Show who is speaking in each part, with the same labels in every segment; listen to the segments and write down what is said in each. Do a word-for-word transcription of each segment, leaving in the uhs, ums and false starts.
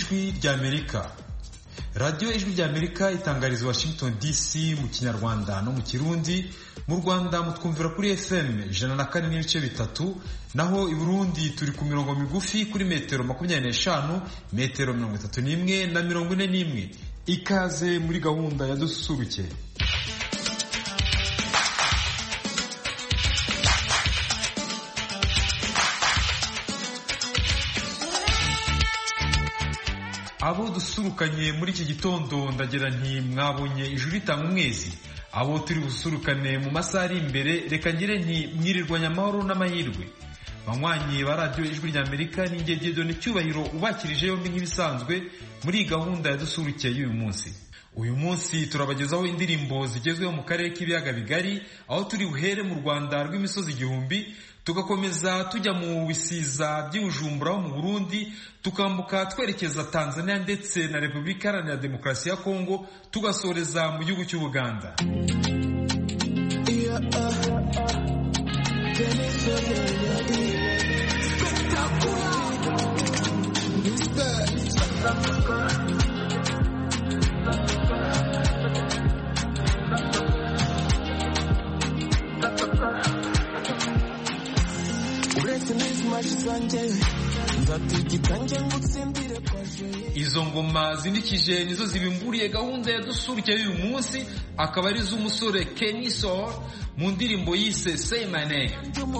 Speaker 1: ijwi ry'Amerika. Radio ijwi ry'Amerika itangariza Washington D C mu Kinyarwanda no mu Kirundi. Mu Rwanda mutwumvira kuri F M ijana na kane n'ibice bitatu, naho i Burundi turi ku mirongo migufi kuri metero makumyabiri n'eshanu, metero mirongo itatu n'imwe na mirongo ine n'imwe. Ikaze muri gahunda ya dususuruke. Abo dusurukanye muri iki gitondo ndagira nti mwabonye ijuru ritanga umwezi. Abo turi busurukane mu masaha ari imbere reka ngire nti mwirirwanya amahoro n'amahirwe. Banywanyi ba radio ijwi ry'Amerika ninjye Dieudonne Cyubahiro ubakirije yombi nk'ibisanzwe muri gahunda ya dusurukeye y'uyu munsi. Uyu munsi turabagezaho indirimbo zigezweho mu karere k'ibiyaga bigari, aho turi buhere mu Rwanda rw'imisozi igihumbi, tugakomeza tujya mu bisiza by'Ubujumbura mu Burundi, tukambuka twerekeza Tanzania ndetse na Repubulika Iharanira Demokarasi ya Kongo, tugasoreza mu gihugu cy'Ubuganda. Izo ngoma zindikije nizo zibimburiye gahunda ya dusurukeye y'uyu munsi, akaba ari z'umusore Kenny Soul mu ndirimbo yise Say My Name.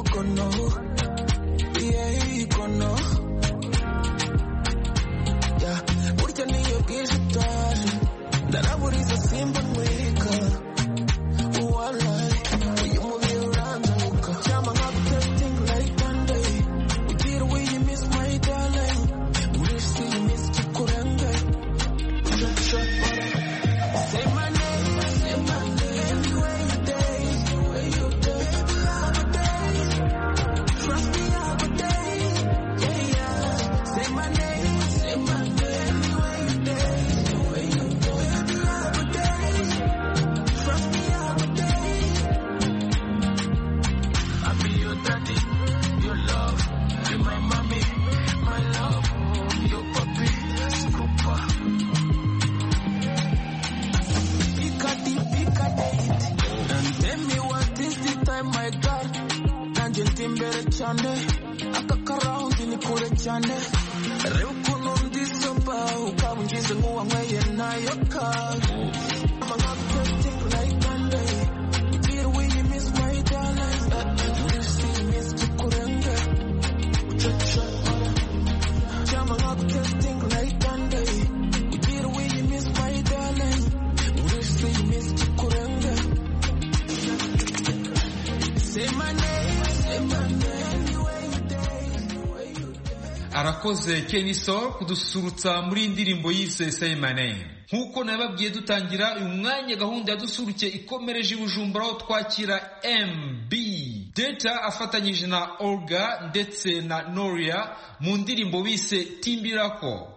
Speaker 1: Arakoze Kenny Soul kudusurutsa muri indirimbo yise Say My Name. Nkuko nababwiye dutangira uyu mwanya gahunda yadusuruke ikomereje Bujumbura, aho twakira M B Data afatanyije na Olga ndetse na Noria mu ndirimbo bise Timbirako.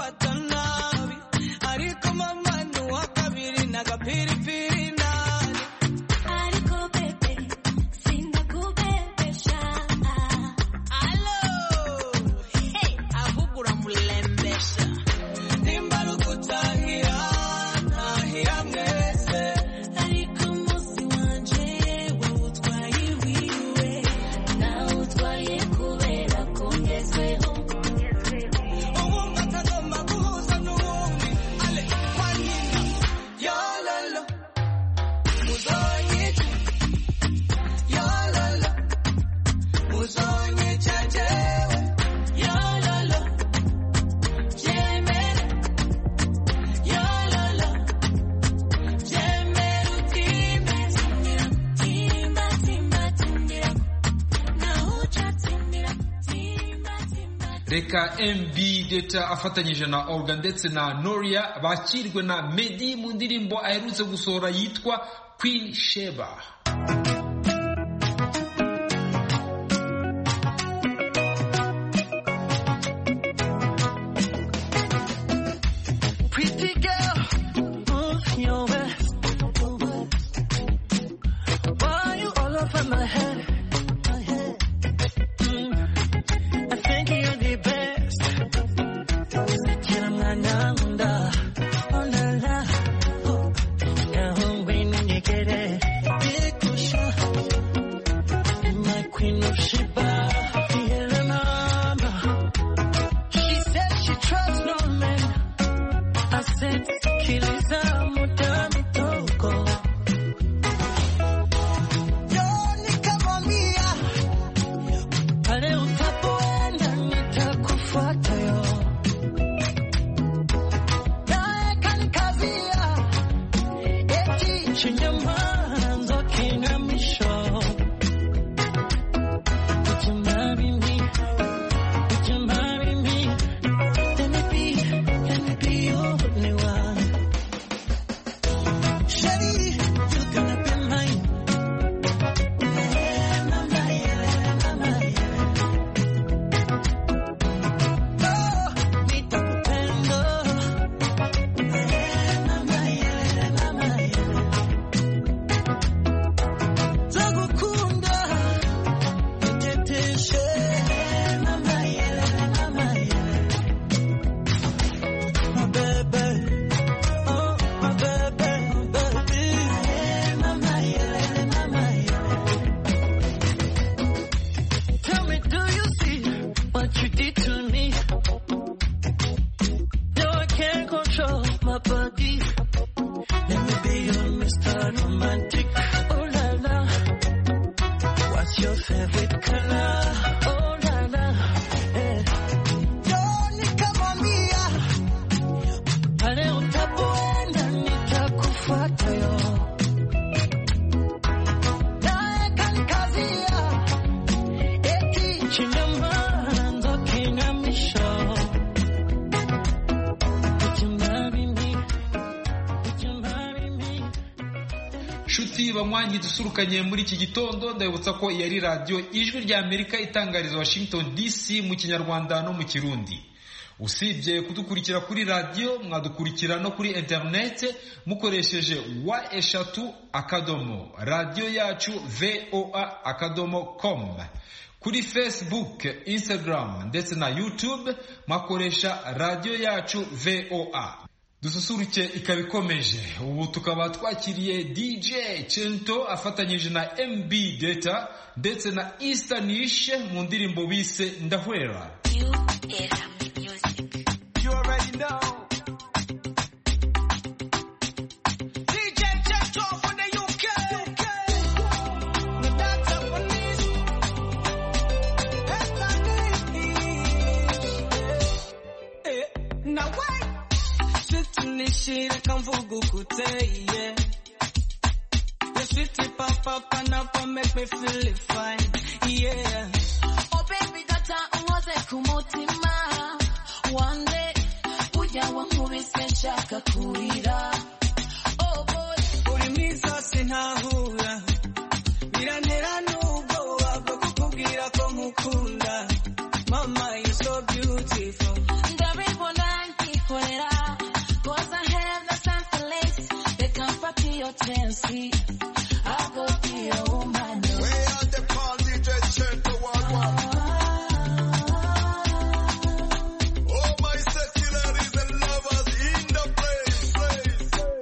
Speaker 2: kumfata nabi ariko mama nuwa kabiri nagapiripiri nani ariko bebe sindakubebesha alo hey ahubura mulembesha nimbalo kutahira nahira mwese ariko musi wanje we utwaye wiwe na utwaye kubera kongezweho ubu matagomba guhuza n'ubundi ale wanina yololo muzonyica yololo muzonyica jewe yololo jemere yololo jemere utime timba timba timba nahuca timba timba timba
Speaker 1: reka M B Data afatanyije na Orga ndetse na Noria bakirwe na Meddy mu ndirimbo aherutse gusohora yitwa Queen Sheba.
Speaker 2: Pretty girl, move your waist. Why you all over my head? My head. Mm. I think you're the best. Chiramanda, oh la la, oh. Yeah, when you get it, big push. My Queen of Sheba, feel the mama. She said she trusts no man. I said, sikiliza muda mitoko. Yo nikamwambia, pale utapoenda nitakufuata yo. Naye kanikazia, eti chenye mwanzo kina misho. Would you marry me? Would you marry me? Let me be, let me be your only one. Shady, you're gonna be mine. Yeah, mama, yeah, mama, yeah. Oh, nitakupenda. Yeah, mama, yeah, mama, yeah. Takukunda, niteteshe. Yeah, mama, yeah, mama, yeah. My baby, oh my baby, baby, yeah, mama, yeah, mama, yeah. Tell me, do you see what you did to me? No, I can't control my body. Let me be your Mister Romantic. Oh la la, what's your favorite color? Oh la la, yeah. Yo nikamwambia, pale utapoenda nitakufuata yo. Naye kanikazia, eti chenye mwanzo kina misho. Would you marry me? Would you marry me?
Speaker 1: Shuti banywanyi dusurukanye muri iki gitondo ndabutsa ko yari radio Ijwi rya Amerika itangariza Washington D C mu Kinyarwanda no mu Kirundi. Usibye kudukurikira kuri radio mwadukurikira no kuri internet mukoresheje wa eshatu akadomo radio yacu voa akadomo com, kuri Facebook, Instagram ndetse na YouTube mwakoresha radio yacu V O A. Dususuruke ikabikomeje. Ubu tukaba twakiriye D J Chento afatanyije na M B Data ndetse na Easternish mu ndirimbo bise Ndahwera.
Speaker 2: You era music. You already know. D J Chento from the U K. The dance police. Now wait. Nishira kamvugu kuteye. Your sweetie papa panapa make me feel fine. Yeah. Oh baby data ungoze kumutima. One day uja wankubise shaka kurira. Oh boy, uri mwiza sinahura. Birantera n'ubwoba bwo kukubwira ko nkukunda. Mama, you're so beautiful. Ndabibona be your Chelsea. I go be your woman.
Speaker 3: Way out the party, just check the one one. Oh, my sexy ladies and lovers in the place, place.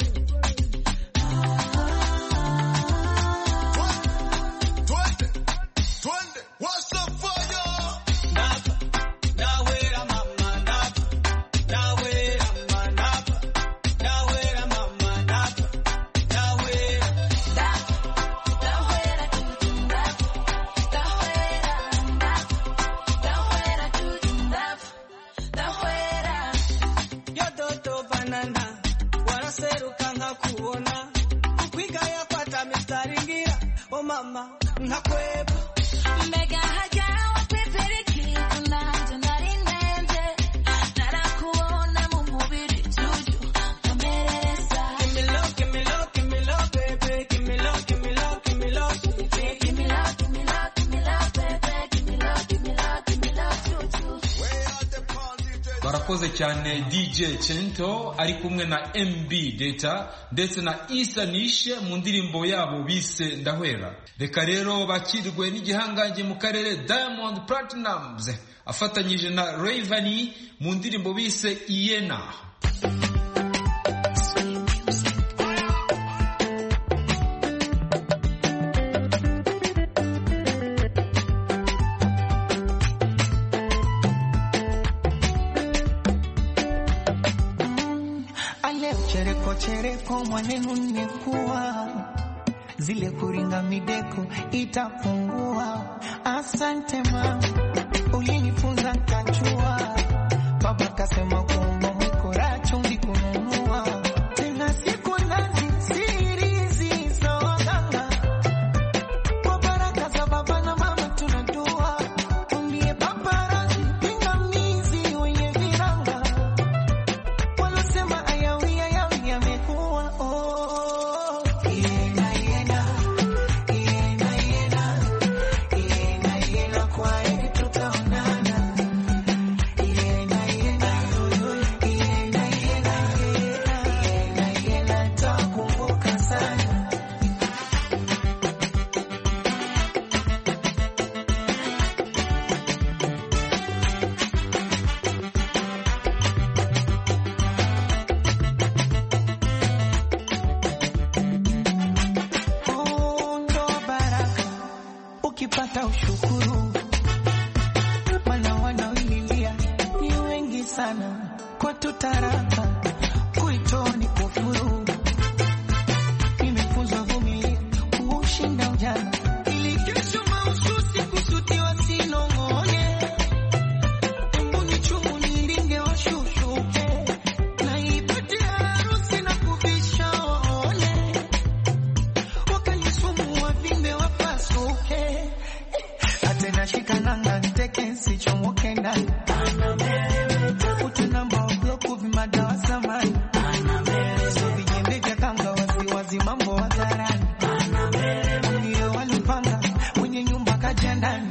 Speaker 3: Twenty, twenty, twenty. What's the fire?
Speaker 2: Napa, nawera mama napa, nawera mama napa, nawera mama napa, nawera. Nawera tutunda, nawera napa, nawera tutunda, nawera. Yodoto banana, wanaseruka nkakuona, kukwika yapata mistaringira, oh mama nakweba. Mega haja wapepeleki kunanje narinenje narakuona mu mubiri juju kameresa. Give me love, give me love, give me love, baby. Give me love, give me love, give me love, sweetie. Give me love, give me love, give me love, baby. Give me love, give me love, give me love, juju.
Speaker 3: Way out the party, just
Speaker 1: barakoze cyane D J Chento ari kumwe na M B Data ndetse na Isa Nishe mu ndirimbo yabo bise Ndahwera. Reka rero bakirwe n'igihangange mu karere Diamond Platnumz afatanyije na Rayvanny mu ndirimbo bise Iyena.
Speaker 4: Chereko chereko mwanenu nimekuwa zile kuringa mideko itapungua. Asante mama, ulinifunza kachua. Baba kasema kuomba mkora chumvi kununua. Tena siku nazi sirizi sawaganga. Kwa baraka za baba na mama tunadua. Tumbie paparazi pingamizi wenye viranga. Wanasema ayawi ayawi yamekuwa oh. Yena yena yena yena yena yena kwa heri tutaonana. Yena yena yena yena yena yena takumbuka sana. Oh, ndo baraka ukipata ushukuru, maana wanaoililia ni wengi sana. Kwa tutaraka kuitoni kufuru, nimefunzwa vumilia kushinda ujana, ili kesho mahususi kusutiwa sinong'one. Mbuni chumu nilinge washushuke, na ipate harusi na kuvisha waone. Wakanisumu wavimbe wapasuke, atena shikananga nteke nsichomoke ndani. Utunamba bloku vimadawa samani. So vijembe vya kanga wazi wazi mambo hadharani. Ndiyo walipanga mwenye nyumba kaja ndani.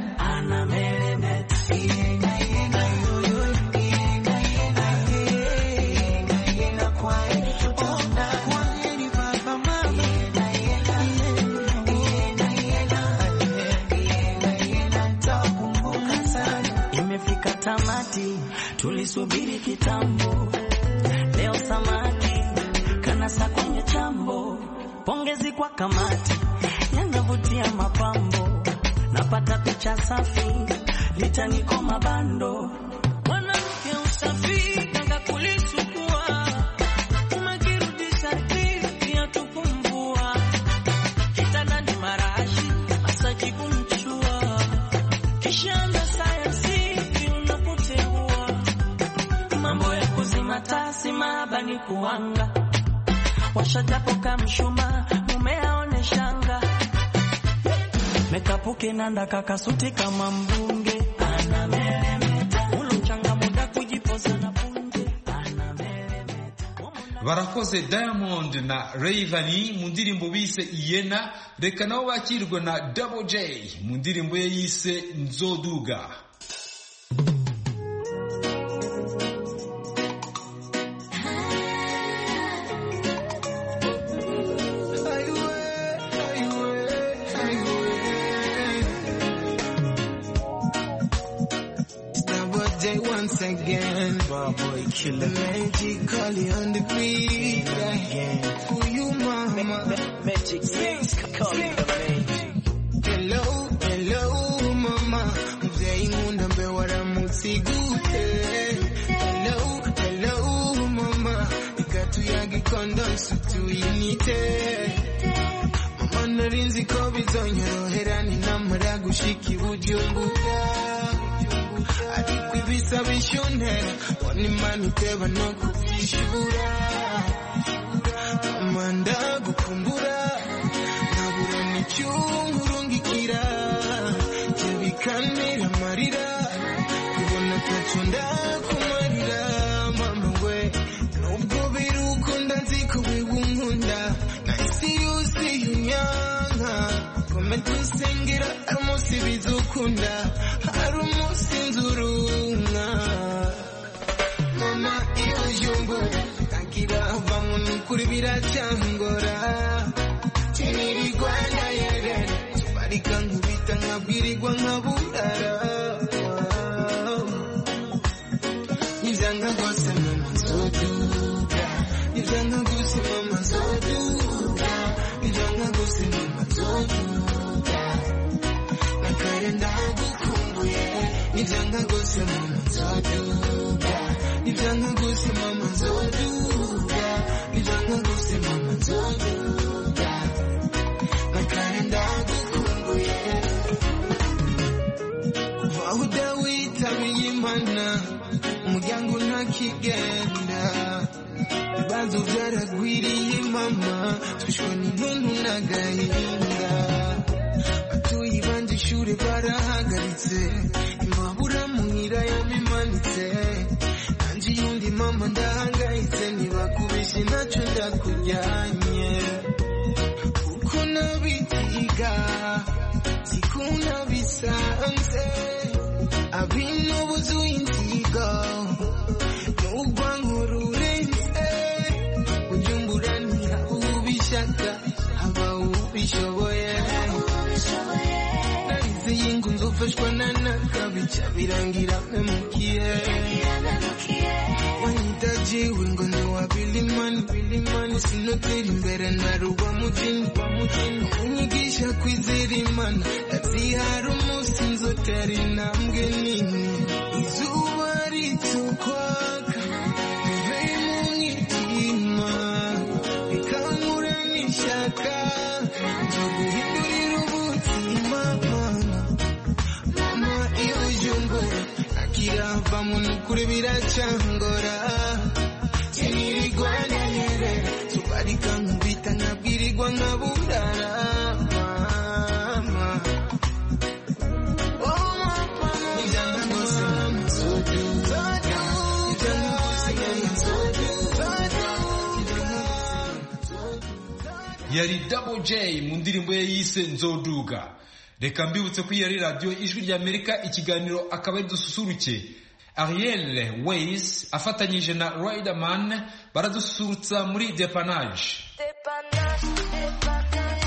Speaker 4: Yena yena yoyo yena yena yena yena kwa heri tutaona. Kwa heri baba mama. Yena yena yena yena yena takumbuka sana.
Speaker 2: Imefika tamati, tulisubiri kitambo. Leo samaki kanasa kwenye chambo. Pongezi kwa kamati, yanavutia mapambo. Napata picha safi, litaniko mabando. Mwanamke usafi, kanga kulisukua. Umekirudisha tipi ya tukumbua. Kitanda ni marashi, masaji kumchua. Kishanda sayansi, unapoteua. Mambo ya kuzima tasi mahaba ni kuanga. Washajapo kamshuma, mume aone shanga. Mekapuke nanda kakasuti kama mbunge. Anameremeta, ulo mchanga muda kujipoza na punge. Anameremeta.
Speaker 1: Barakoze Diamond na Rayvanny mu ndirimbo bise Iyena. Reka nabo bakirwe na Double J mu ndirimbo ye yise Nzoduga.
Speaker 4: my boy killer.
Speaker 5: Magically on the beat. For you, mama.
Speaker 4: Magic sings, call it the magic.
Speaker 5: Hello, hello, mama. Mzee ngunda mbewara musigute. Hello, hello, mama. Ikatu yagi kondon sutu inite. Mama narinzi ko bizonyorohera ni namara gushika ibujumbura. Ariko ibisa bishontera wani mani teba no kubishura. Mama ndagukumbura nabura n'icyungurungikira bikantera amarira kubona tacu ndakumarira mama we nubwo biruko ndazi ko wibunkunda nahise yose yunyanga kome dusengera ari umunsi bizukunda ari umunsi nzurunga mama iyo jumbura kagira vamo nukuri biracyangora kinirigwa ndayere tubarika nkubita nkabwirirwa nkaburara nivyanga gose mama nzoduga nivyanga gose mama nzoduga nivyanga gose mama nzoduga nakare ndagukumbuye nivyanga gose mama nzoduga nivyanga gose mama nzoduga nivyanga gose mama nzoduga nakare ndagukumbuye kuva aho udawitabiye imana umuryango ntakigenda ibibazo byaragwiriye mama twishwe n'intuntu n'agahinda batuye banje ishure barahagaritse imabura muhira yabimanitse nanje yundi mama ndahangayitse ntibakubeshe ntacyo ndakujyanye uko nabitiga sikuna bisanze abino buzuye inzigo n'ubwo nkururenze ujumbura ntihubishaka aba ubishoboye narize y'ingu nzofashwa na nakabica birangira memukiye wanitajiwe ngo ndi wa bilimani bilimani sinotera imbere narugwa mujini unyigisha kwizera imana ndazihara umunsi nzotera intambwe nini izuba ritukwaka bive mu mwitima bikankura n'ishyaka nzo guhindurira ubuzima mama iyo ujumbura akirava nukuri biracyangora kinirigwa ndayerera tubarika nkubita nkabwirirwa nkaburara mama oh mama nivyanga gose mama nzoduga nivyanga gose mama nzoduga
Speaker 1: yari Double J mu ndirimbo ye yise Nzoduga. Reka mbibutse ko yari radio Ijwi ry'Amerika, ikiganiro akaba ari dususuruke. Ariel Ways afatanyije na Riderman baradusurutsa muri Depanage.
Speaker 6: Depanage, depanage,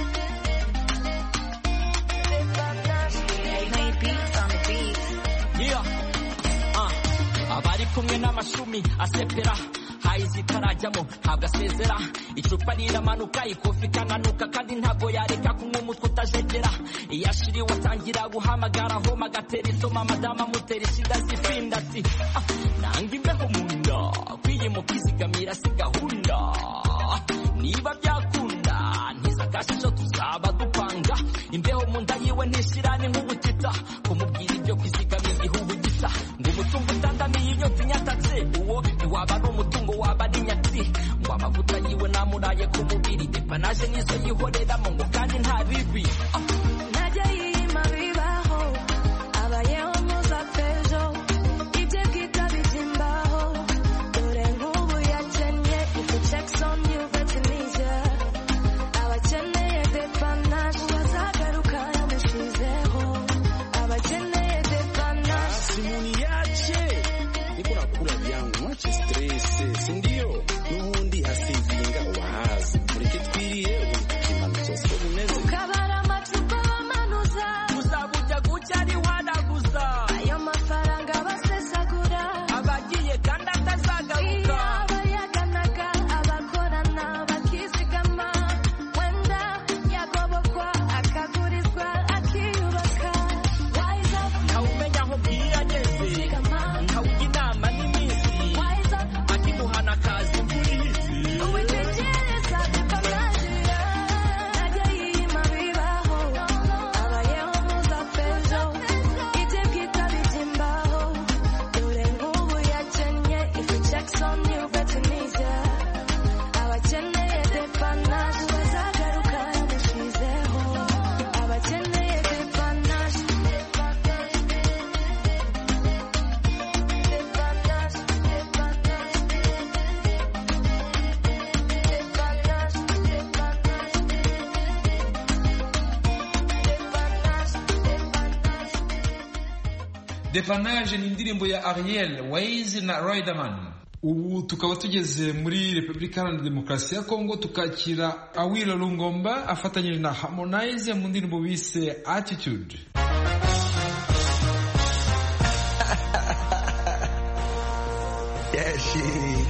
Speaker 6: depanage. Play beats on the beat.
Speaker 7: Yeah. Uh. Abari kumwe n'amashumi asepera hayizi itarajyamo ntabwo asezera icupa riramanuka ikofi ikananuka kandi ntabwo yareka kunywa umutwe utajegera iyo ashiriwe atangira guhamagara homa agatera isoma madama amutera ishida zifinda ati nanga imbeho mu nda kwiyimuka izigamira si gahunda niba byakunda ntiza akashisho tuzaba dupanga imbeho mu nda yiwe ntishirane nk'ubutita kumubwira ibyo kwizigamira igihugu gisa ngo umutungo utandamiye inyota inyatatse uwo ntiwaba ari umutungo waba ari nyatsi ngo amavuta yiwe namuraye ku mubiri Depanage nizo yihoreramo ngo kandi nta bibi
Speaker 6: najya yima bibaho abayeho muzapejo ibyo bwita bizimbaho dore nk'ubu yakennye if you check on you vetimize abakeneye Depanage bazagaruka yamushizeho abakeneye Depanage
Speaker 8: simuni yache niko nakula vyangu mwache stress si ndio nubundi hasivinga wahazi mureke twiriye ubundi kimanutse so buneze
Speaker 6: ukabara amacupa
Speaker 1: Depanage ni indirimbo ya Ariel Ways na Riderman. Ubu tukaba tugeze muri Republika Iharanira Demokarasi ya Kongo, tukakira Awilo Lungomba afatanyije na Harmonize mu ndirimbo bise Attitude.
Speaker 5: Yeah, shit.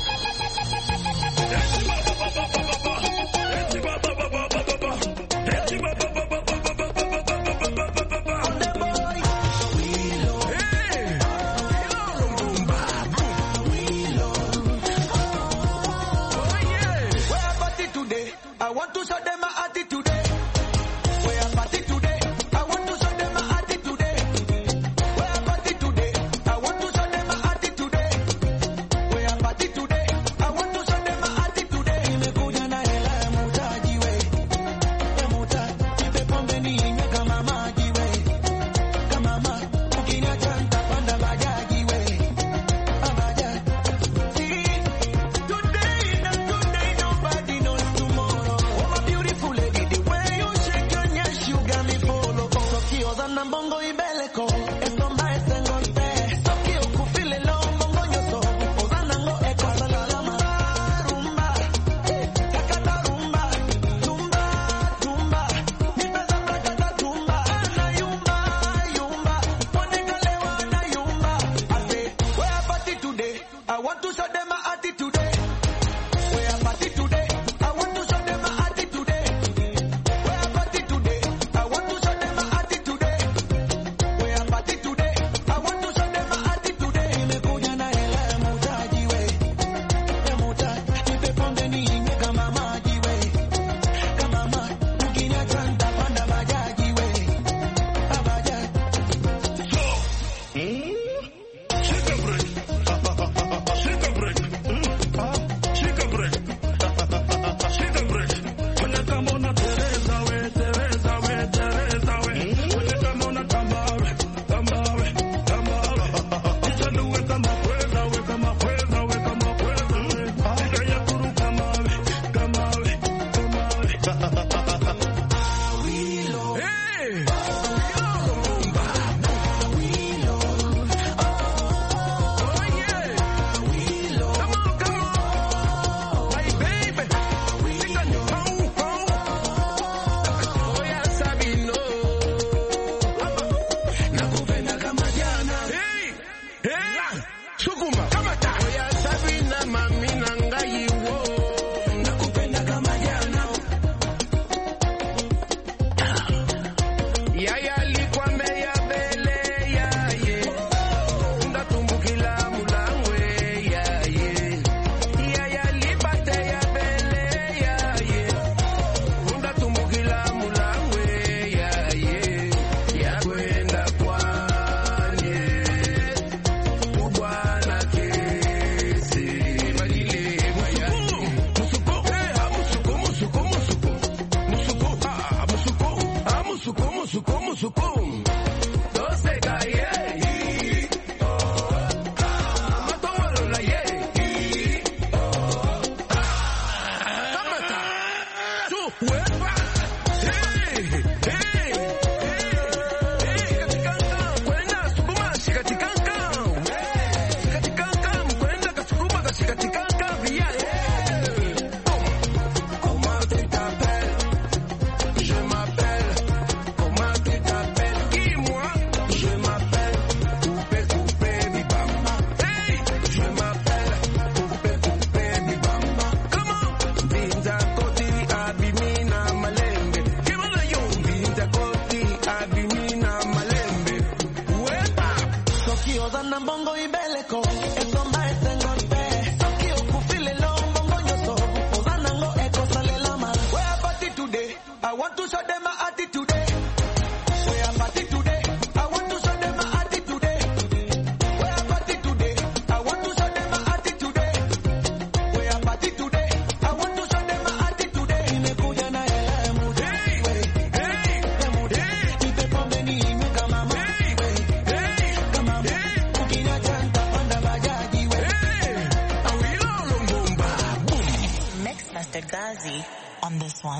Speaker 9: On this one.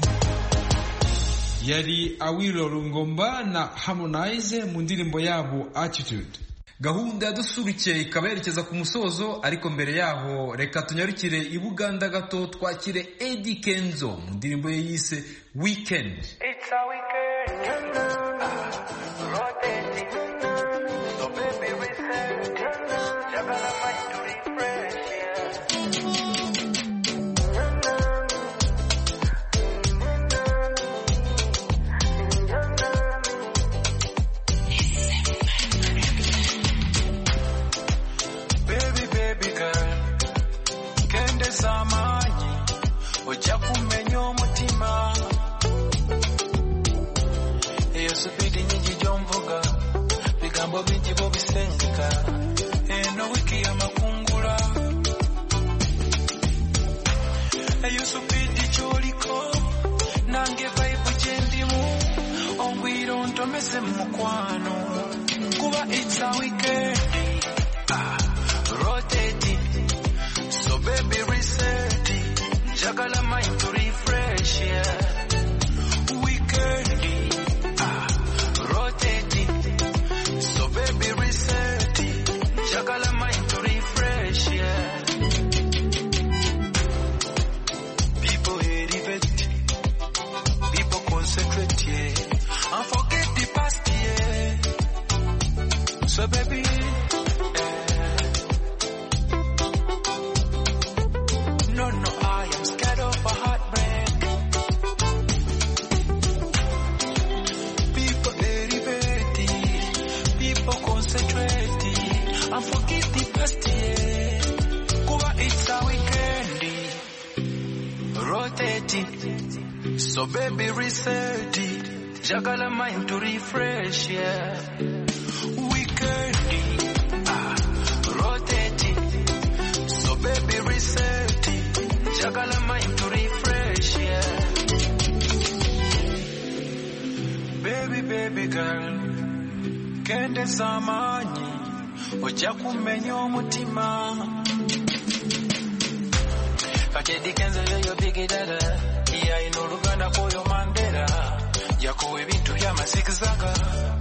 Speaker 1: Yari Awilo Lungomba na Harmonize mu ndirimbo yabo Attitude. Gahunda ya dusuruke ikaba yerekeza ku musozo, ariko mbere yaho reka tunyarukire i Buganda gato twakire Eddie Kenzo mu ndirimbo ye yise Weekend.
Speaker 4: It's a weekend, rotating, so baby reset, jagala mind to refresh, baby, baby girl, kende zamanyi, ojja kumenya omutima. Subidi nyingi jomvuga bigambo bingi bo bisengeka eno wiki ya makungula eyo subidi choliko nange vibe jendimu ongwiro ntomese mukwano kuba it's a weekend ah, rotating so baby reset jagala mind to refresh yeah. So baby, eh. No, no, I am scared of a heartbreak. People derivative, people concentrating, and forget the past year. Kuba it's a weekend, rotating. So baby, reset it, jagala mind to refresh, yeah. Baby reset jagala mind to refresh yeah. Baby baby girl kende zamanyi ojja kumenya omutima Kakedi Kenzo yoyo big dada iya ino Luganda koyo Mandela yakowe ebintu by'amasikizaga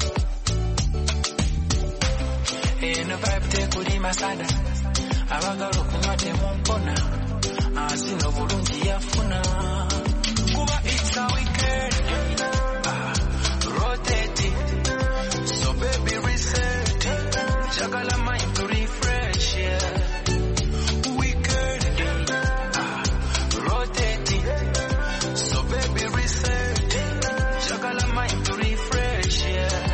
Speaker 4: eno vibe tekuli masada abagala okunywa temumpona azino bulungi yafuna kuba it's a weekend ah, rotating so baby reset jagala mind to refresh yeah. Weekend ah, rotating so baby reset jagala mind to refresh yeah.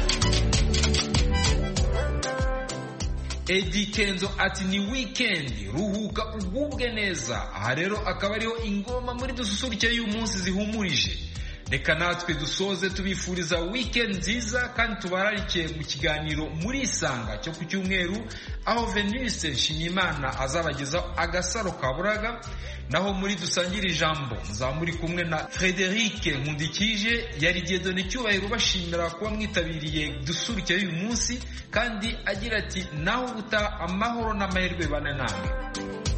Speaker 1: Eddie Kenzo ati ni weekend ruhuka ugubwe neza. Aha rero akaba ariho ingoma muri dususurukire y'uyu munsi zihumurije. Reka natwe dusoze tubifuriza weekend nziza kandi tubararike mu kiganiro muri Isanga cyo ku cyumweru aho Venus Nshimiyimana azabagezaho agasaro kaburaga, naho muri dusangira ijambo muzamuri kumwe na Frederic Nkundikije. Yari Dieudonné Cyubahiro bashimira kuba mwitabiriye dusurukire y'uyu munsi kandi agira ati naho buta amahoro n'amahirwe bana namwe.